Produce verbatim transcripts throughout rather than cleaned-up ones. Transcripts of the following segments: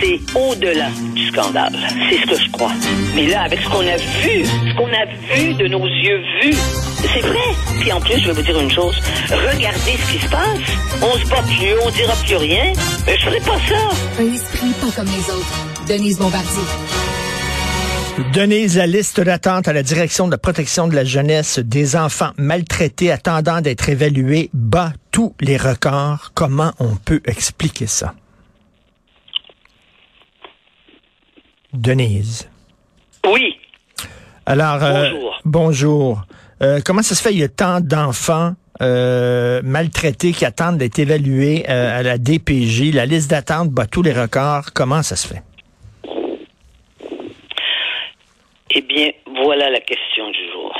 c'est au-delà du scandale. C'est ce que je crois. Mais là, avec ce qu'on a vu, ce qu'on a vu de nos yeux vus, c'est vrai. Puis en plus, je vais vous dire une chose. Regardez ce qui se passe. On se bat plus, on dira plus rien. Mais je ferai pas ça. Un esprit pas comme les autres. Denise Bombardier. Denise, la liste d'attente à la direction de la protection de la jeunesse des enfants maltraités attendant d'être évalués bat tous les records. Comment on peut expliquer ça? Denise. Oui. Alors, euh, bonjour. bonjour. Euh, comment ça se fait, il y a tant d'enfants euh, maltraités qui attendent d'être évalués euh, à la D P J? La liste d'attente bat tous les records. Comment ça se fait? Eh bien, voilà la question du jour.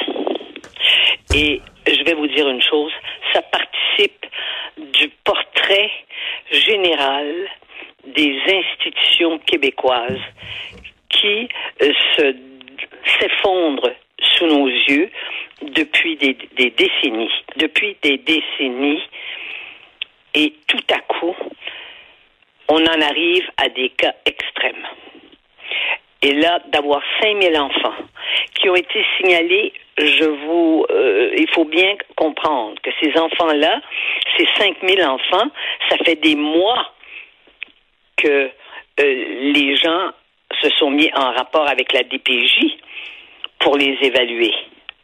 Et je vais vous dire une chose, ça participe du portrait général des institutions québécoises qui euh, se, s'effondrent sous nos yeux depuis des, des décennies. Depuis des décennies. Et tout à coup, on en arrive à des cas extrêmes. Et là, d'avoir cinq mille enfants qui ont été signalés, je vous, euh, il faut bien comprendre que ces enfants-là, ces cinq mille enfants, ça fait des mois que euh, les gens se sont mis en rapport avec la D P J pour les évaluer.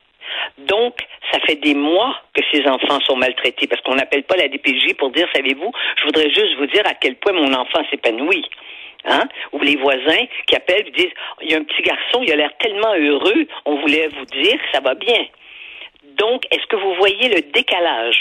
Donc, ça fait des mois que ces enfants sont maltraités parce qu'on n'appelle pas la D P J pour dire, savez-vous, je voudrais juste vous dire à quel point mon enfant s'épanouit. Hein? Ou les voisins qui appellent et disent, il y a un petit garçon, il a l'air tellement heureux, on voulait vous dire que ça va bien. Donc, est-ce que vous voyez le décalage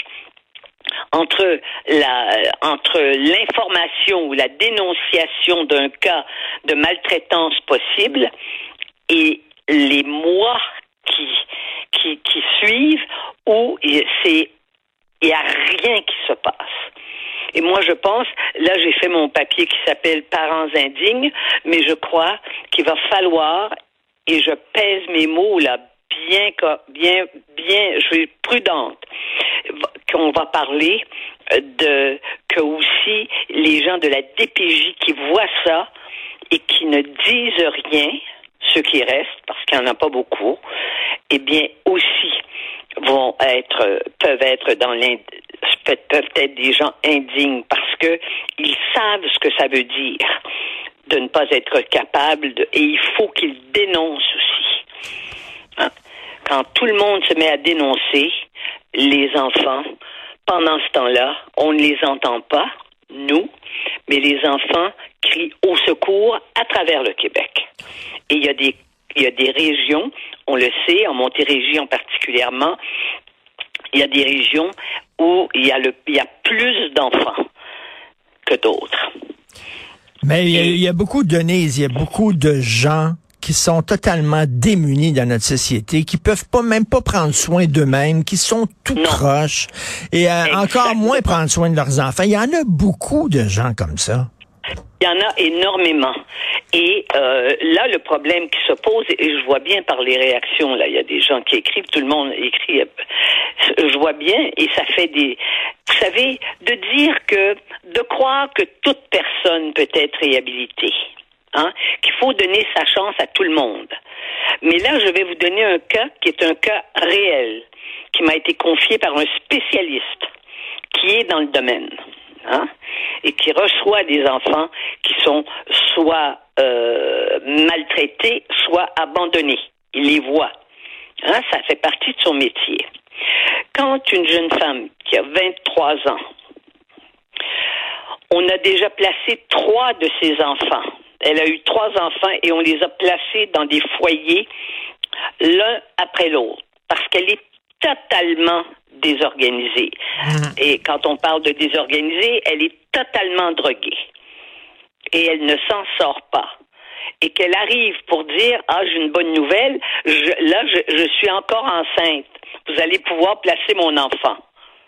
entre la, entre l'information ou la dénonciation d'un cas de maltraitance possible et les mois qui, qui, qui suivent où c'est, il n'y a rien qui se passe? Et moi, je pense, là, j'ai fait mon papier qui s'appelle « Parents indignes », mais je crois qu'il va falloir, et je pèse mes mots là, bien, bien, bien, je suis prudente, qu'on va parler de, que aussi les gens de la D P J qui voient ça et qui ne disent rien, ceux qui restent, parce qu'il n'y en a pas beaucoup, eh bien, aussi vont être, peuvent être dans l'ind... peuvent être des gens indignes parce que ils savent ce que ça veut dire de ne pas être capable de, et il faut qu'ils dénoncent aussi. Hein? Quand tout le monde se met à dénoncer les enfants, pendant ce temps-là, on ne les entend pas, nous, mais les enfants crient au secours à travers le Québec. Et il y a des il y a des régions, on le sait, en Montérégie en particulièrement, il y a des régions où il y a, le, il y a plus d'enfants que d'autres. Mais il y, a, il y a beaucoup de Denise, il y a beaucoup de gens qui sont totalement démunis dans notre société, qui peuvent pas même pas prendre soin d'eux-mêmes, qui sont tout non. croches et euh, encore moins prendre soin de leurs enfants. Il y en a beaucoup de gens comme ça. Il y en a énormément. Et euh, là, le problème qui se pose, et je vois bien par les réactions, là, il y a des gens qui écrivent, tout le monde écrit, je vois bien, et ça fait des... Vous savez, de dire que, de croire que toute personne peut être réhabilitée, hein, qu'il faut donner sa chance à tout le monde. Mais là, je vais vous donner un cas qui est un cas réel, qui m'a été confié par un spécialiste qui est dans le domaine. Hein, et qui reçoit des enfants qui sont soit euh, maltraités, soit abandonnés. Il les voit. Hein, ça fait partie de son métier. Quand une jeune femme qui a vingt-trois ans, on a déjà placé trois de ses enfants. Elle a eu trois enfants et on les a placés dans des foyers l'un après l'autre parce qu'elle est totalement désorganisée. Mmh. Et quand on parle de désorganisée, elle est totalement droguée. Et elle ne s'en sort pas. Et qu'elle arrive pour dire « Ah, j'ai une bonne nouvelle, je, là, je, je suis encore enceinte. Vous allez pouvoir placer mon enfant. »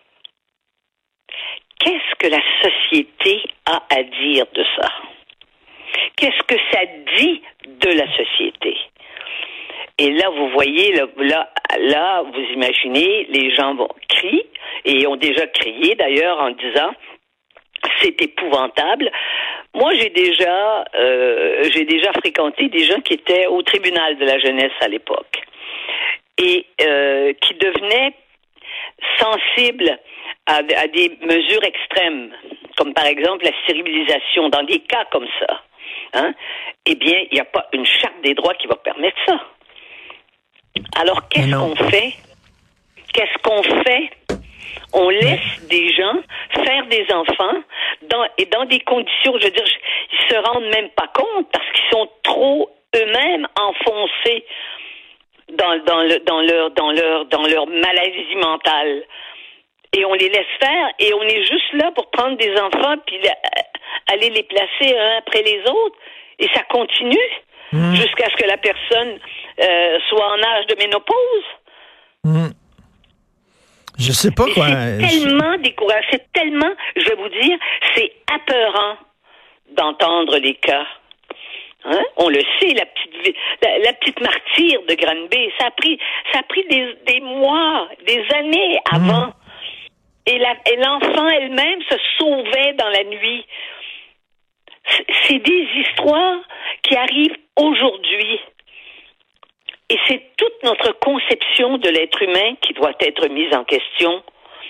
Qu'est-ce que la société a à dire de ça? Qu'est-ce que ça dit de la société? Et là, vous voyez, là, là, là, vous imaginez, les gens vont crier, et ont déjà crié d'ailleurs en disant, c'est épouvantable. Moi, j'ai déjà, euh, j'ai déjà fréquenté des gens qui étaient au tribunal de la jeunesse à l'époque et euh, qui devenaient sensibles à, à des mesures extrêmes, comme par exemple la stérilisation, dans des cas comme ça. Hein? Eh bien, il n'y a pas une charte des droits qui va permettre ça. Alors, qu'est-ce qu'on fait? Qu'est-ce qu'on fait? On laisse des gens faire des enfants dans, et dans des conditions, je veux dire, ils se rendent même pas compte parce qu'ils sont trop eux-mêmes enfoncés dans, dans, le, dans, leur, dans, leur, dans leur maladie mentale. Et on les laisse faire et on est juste là pour prendre des enfants puis la, aller les placer un après les autres. Et ça continue mmh. jusqu'à ce que la personne euh, soit en âge de ménopause. Mmh. Je sais pas et quoi. C'est tellement décourageant, c'est tellement, je vais vous dire, c'est apeurant d'entendre les cas. Hein? On le sait, la petite la, la petite martyre de Granby, ça a pris ça a pris des, des mois, des années avant. Mmh. Et, la, et l'enfant elle-même se sauvait dans la nuit. C'est, c'est des histoires qui arrivent aujourd'hui. Et c'est toute notre conception de l'être humain qui doit être mise en question.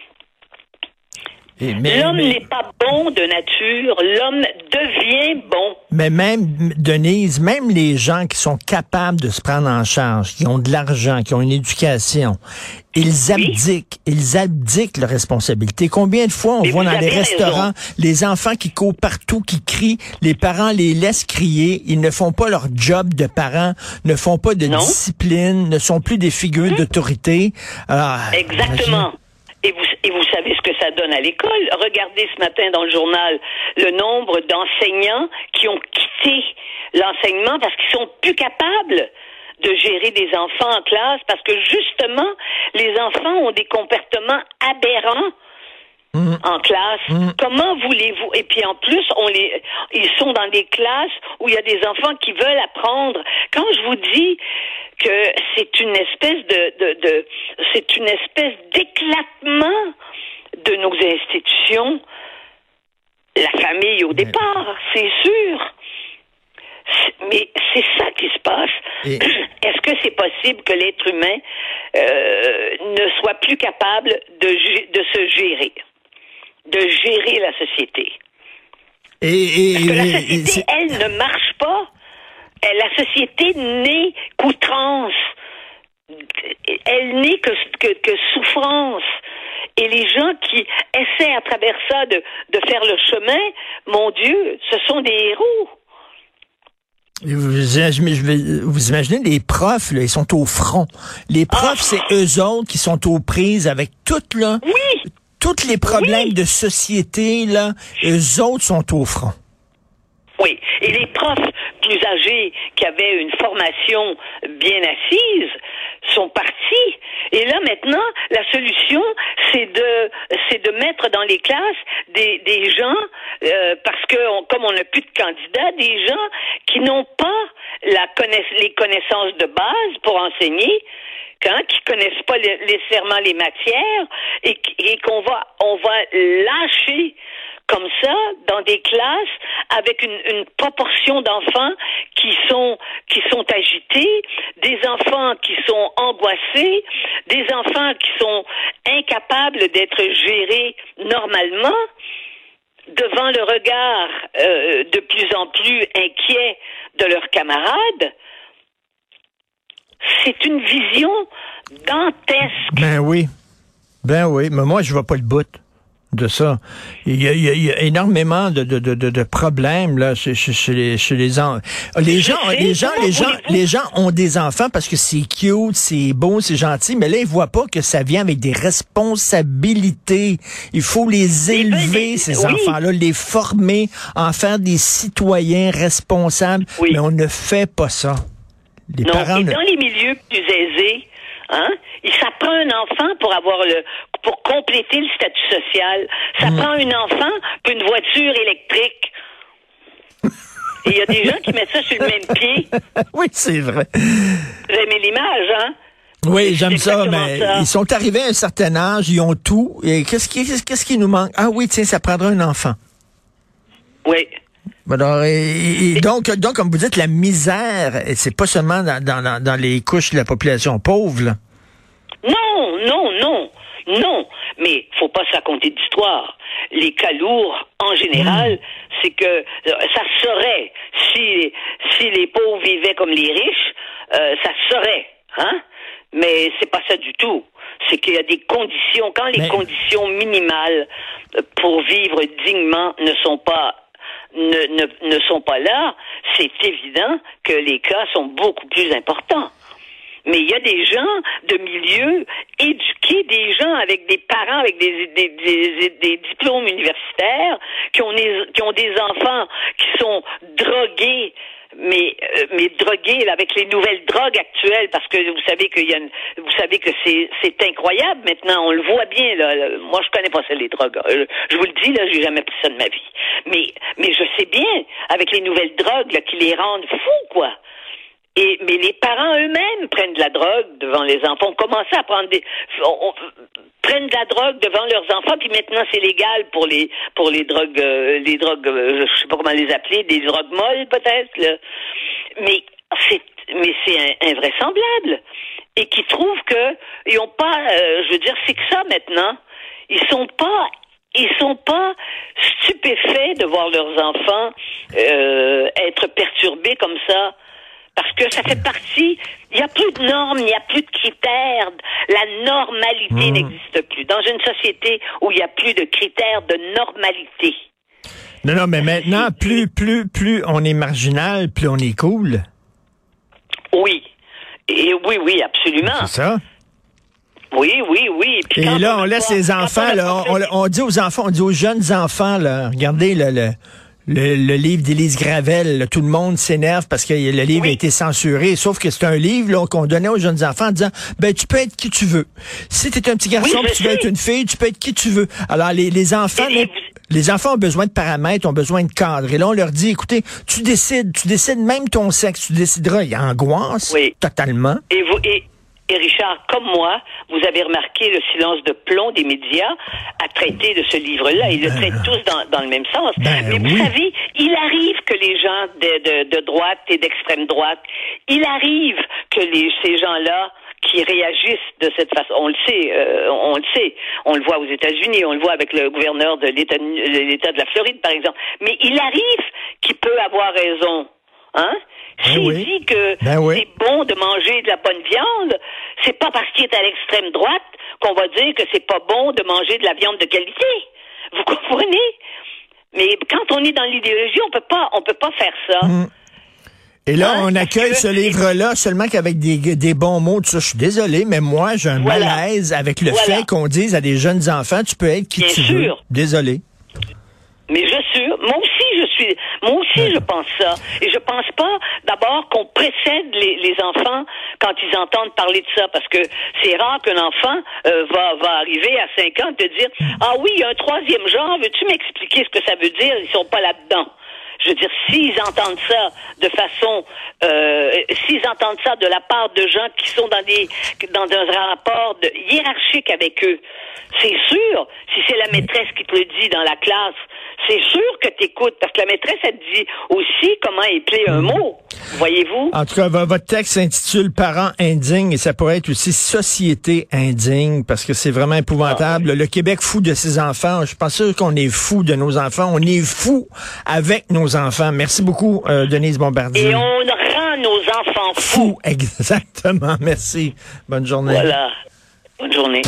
Et mais, l'homme mais... n'est pas bon de nature, l'homme devient bon. Mais même, Denise, même les gens qui sont capables de se prendre en charge, qui ont de l'argent, qui ont une éducation, ils abdiquent, oui. ils abdiquent leurs responsabilités. Combien de fois on mais voit dans les restaurants raison. Les enfants qui courent partout, qui crient, les parents les laissent crier, ils ne font pas leur job de parents, ne font pas de non. discipline, ne sont plus des figures mmh. d'autorité. Alors, exactement. Imagine... Et vous, et vous savez ce que ça donne à l'école. Regardez ce matin dans le journal le nombre d'enseignants qui ont quitté l'enseignement parce qu'ils sont plus capables de gérer des enfants en classe parce que justement, les enfants ont des comportements aberrants mmh. en classe. Mmh. Comment voulez-vous? Et puis en plus, on les, ils sont dans des classes où il y a des enfants qui veulent apprendre. Quand je vous dis que c'est une espèce de, de, de c'est une espèce d'éclatement de nos institutions, la famille au départ, c'est sûr. Mais c'est ça qui se passe. Et... Est-ce que c'est possible que l'être humain euh, ne soit plus capable de, de se gérer, de gérer la société? Et, et, Parce que la et, société, et, elle, ne marche pas. Elle, la société n'est qu'outrance. Elle n'est que, que, que souffrance. Et les gens qui essaient à travers ça de, de faire le chemin, mon Dieu, ce sont des héros. Vous, vous imaginez, les profs, là, ils sont au front. Les profs, oh. c'est eux autres qui sont aux prises avec toutes, là, oui. tous les problèmes oui. de société, là, eux autres sont au front. Oui, et les profs plus âgés qui avaient une formation bien assise sont partis. Et là, maintenant, la solution, c'est de c'est de mettre dans les classes des, des gens, euh, parce que on, comme on n'a plus de candidats, des gens qui n'ont pas la connaiss- les connaissances de base pour enseigner, hein, qui connaissent pas les, nécessairement les matières, et, et qu'on va on va lâcher comme ça, dans des classes, avec une, une proportion d'enfants qui sont qui sont agités, des enfants qui sont angoissés, des enfants qui sont incapables d'être gérés normalement, devant le regard euh, de plus en plus inquiet de leurs camarades. C'est une vision dantesque. Ben oui. Ben oui, mais moi, je vois pas le bout de ça. Il y a, il y a, il y a énormément de, de, de, de problèmes là chez, chez, chez les, chez les, en... les gens, les gens, les gens, les gens ont des enfants parce que c'est cute, c'est beau, c'est gentil, mais là ils voient pas que ça vient avec des responsabilités. Il faut les élever, ces oui. enfants-là, les former, en faire des citoyens responsables. Oui. Mais on ne fait pas ça. Les non. parents Et ne... dans les milieux plus aisés, hein, il ça prend un enfant pour avoir le pour compléter le statut social. Ça mmh. prend un enfant pour une voiture électrique. Et il y a des gens qui mettent ça sur le même pied. Oui, c'est vrai. Vous aimez l'image, hein? Oui, j'aime ça, mais ça. Ils sont arrivés à un certain âge, ils ont tout. Et qu'est-ce qui, qu'est-ce qui nous manque? Ah oui, tiens, ça prendra un enfant. Oui. Alors, et, et donc, donc, comme vous dites, la misère, c'est pas seulement dans, dans, dans les couches de la population pauvre, là. Non, non, non, non. Mais faut pas se raconter d'histoire. Les cas lourds, en général, mmh. c'est que ça serait, si, si les pauvres vivaient comme les riches, euh, ça serait, hein? Mais c'est pas ça du tout. C'est qu'il y a des conditions, quand les Mais... conditions minimales pour vivre dignement ne sont pas ne, ne, ne sont pas là, c'est évident que les cas sont beaucoup plus importants. Mais il y a des gens de milieux éduqués, des gens avec des parents avec des, des, des, des diplômes universitaires, qui ont des, qui ont des enfants qui sont drogués, mais euh, mais drogués là, avec les nouvelles drogues actuelles, parce que vous savez qu'il y a une, vous savez que c'est c'est incroyable maintenant, on le voit bien là. Moi je connais pas ça les drogues. Je, je vous le dis là, j'ai jamais pris ça de ma vie. Mais mais je sais bien avec les nouvelles drogues là qui les rendent fous quoi. Et, mais les parents eux-mêmes prennent de la drogue devant les enfants. On commençait à prendre des, on, on, prennent de la drogue devant leurs enfants, puis maintenant c'est légal pour les pour les drogues, euh, les drogues, euh, je sais pas comment les appeler, des drogues molles peut-être. Là. Mais c'est, mais c'est invraisemblable. Et qui trouvent que ils ont pas, euh, je veux dire, c'est que ça maintenant. Ils sont pas. Ils sont pas stupéfaits de voir leurs enfants euh, être perturbés comme ça. Parce que ça fait partie, il n'y a plus de normes, il n'y a plus de critères, la normalité mmh. n'existe plus. Dans une société où il n'y a plus de critères de normalité. Non, non, mais maintenant, plus, plus, plus on est marginal, plus on est cool. Oui. Et oui, oui, absolument. C'est ça. Oui, oui, oui. Puis et là, on, on laisse pas, les enfants, on, là, on, on dit aux enfants, on dit aux jeunes enfants, là, regardez le... le Le, le livre d'Élise Gravel, là, tout le monde s'énerve parce que le livre oui. a été censuré, sauf que c'est un livre là, qu'on donnait aux jeunes enfants en disant, ben tu peux être qui tu veux. Si tu es un petit garçon, oui, tu veux être une fille, tu peux être qui tu veux. Alors les, les enfants, les, les enfants ont besoin de paramètres, ont besoin de cadres. Et là, on leur dit, écoutez, tu décides, tu décides même ton sexe, tu décideras. Il y a angoisse, oui. totalement. Et vous, et, et Richard, comme moi, vous avez remarqué le silence de plomb des médias à traiter de ce livre-là. Ils le traitent ben, tous dans, dans le même sens. Ben, Mais vous oui. savez, il arrive que les gens de, de, de droite et d'extrême droite, il arrive que les, ces gens-là qui réagissent de cette façon, on le sait, euh, on le sait, on le voit aux États-Unis, on le voit avec le gouverneur de l'État de, l'État de la Floride, par exemple. Mais il arrive qu'il peut avoir raison. Hein? Ben S'il oui. dit que ben oui. c'est bon de manger de la bonne viande, c'est pas parce qu'il est à l'extrême droite qu'on va dire que c'est pas bon de manger de la viande de qualité. Vous comprenez? Mais quand on est dans l'idéologie, on peut pas, on peut pas faire ça. Mmh. Et là, hein? on accueille ce livre-là seulement qu'avec des, des bons mots. Tout ça, je suis désolé, mais moi, j'ai un voilà. malaise avec le voilà. fait qu'on dise à des jeunes enfants, tu peux être qui Bien tu sûr. veux. Désolé. Mais je suis, moi aussi, je suis, moi aussi, ouais. je pense ça. Et je pense pas, d'abord, qu'on précède les, les enfants quand ils entendent parler de ça, parce que c'est rare qu'un enfant euh, va, va arriver à cinq ans et te dire, ah oui, il y a un troisième genre, veux-tu m'expliquer ce que ça veut dire? Ils sont pas là-dedans. Je veux dire, s'ils entendent ça de façon, euh, s'ils entendent ça de la part de gens qui sont dans des, dans un rapport de, hiérarchique avec eux, c'est sûr, si c'est la maîtresse qui te le dit dans la classe, c'est sûr que t'écoutes, parce que la maîtresse, elle te dit aussi comment épeler un mot. Voyez-vous? En tout cas, votre texte s'intitule Parents indignes et ça pourrait être aussi Société indigne parce que c'est vraiment épouvantable. Ah, oui. Le Québec fou de ses enfants. Je suis pas sûr qu'on est fou de nos enfants. On est fou avec nos enfants. Merci beaucoup, euh, Denise Bombardier. Et on rend nos enfants fous. Fous, exactement. Merci. Bonne journée. Voilà. Bonne journée.